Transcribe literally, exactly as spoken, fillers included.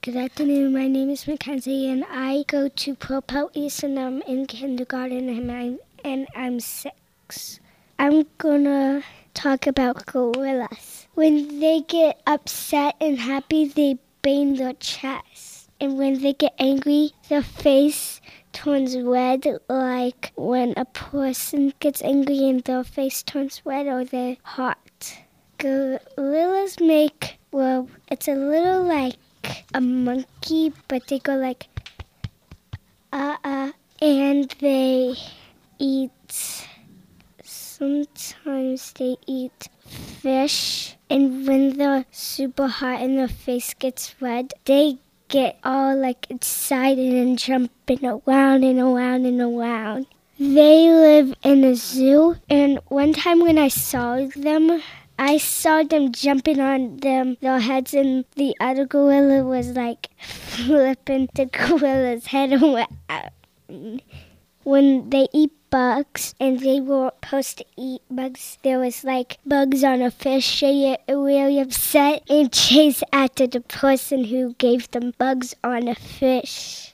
Good afternoon. My name is Mackenzie, and I go to Propel East, and I'm in kindergarten, and I'm, and I'm six. I'm gonna talk about gorillas. When they get upset and happy, they bang their chest. And when they get angry, their face turns red, like when a person gets angry and their face turns red or they're hot. Gorillas make, well, it's a little like a monkey, but they go like, uh-uh, and they eat, sometimes they eat fish, and when they're super hot and their face gets red, they get all like excited and jumping around and around and around. They live in a zoo, and one time when I saw them, I saw them jumping on them, their heads, and the other gorilla was like flipping the gorilla's head around. When they eat bugs, and they were supposed to eat bugs, there was like bugs on a fish. They get really upset and chase after the person who gave them bugs on a fish.